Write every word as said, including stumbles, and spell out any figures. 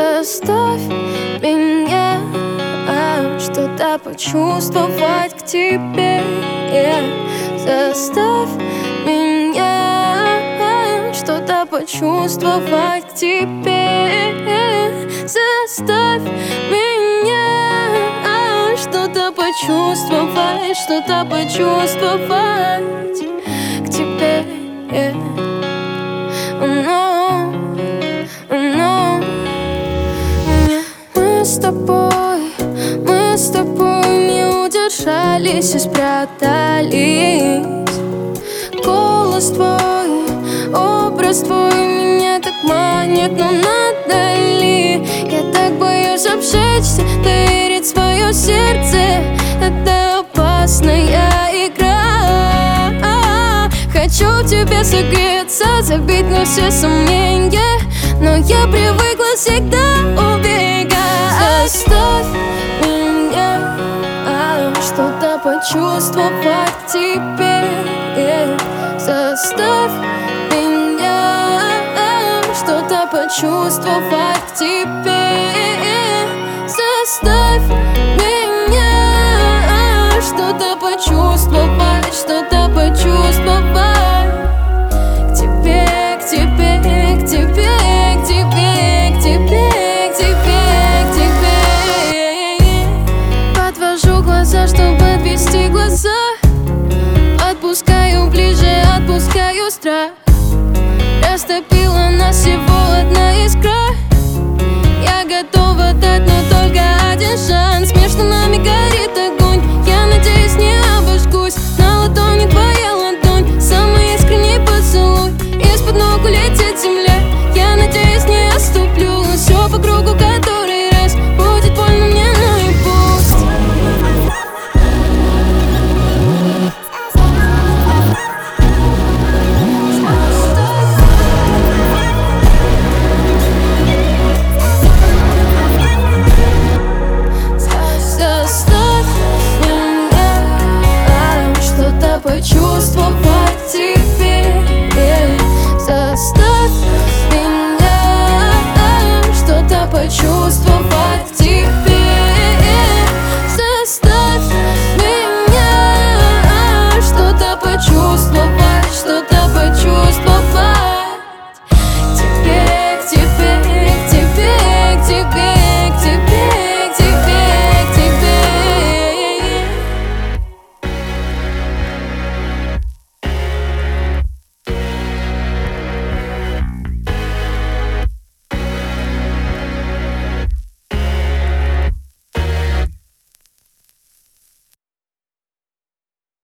Заставь меня что-то почувствовать к тебе. Заставь меня что-то почувствовать к тебе. Заставь меня что-то почувствовать, что-то почувствовать к тебе. No, no. Мы с тобой, мы с тобой не удержались и спрятались. Голос твой, образ твой меня так манит, но надо ли? Я так боюсь обжечься, доверить свое сердце. Это опасная игра. Хочу в тебе согреться, забить на все сомнения, но я привыкла всегда убегать. Заставь меня что-то почувствовать к тебе. Заставь меня что-то почувствовать к тебе. Заставь меня что-то почувствовать, что-то почувствовать к тебе, к тебе, к тебе, к тебе, к тебе, к тебе, к тебе. Подвожу глаза, чтобы отвести глаза. Отпускаю ближе, отпускаю страх. Растопила нас всего одна искра.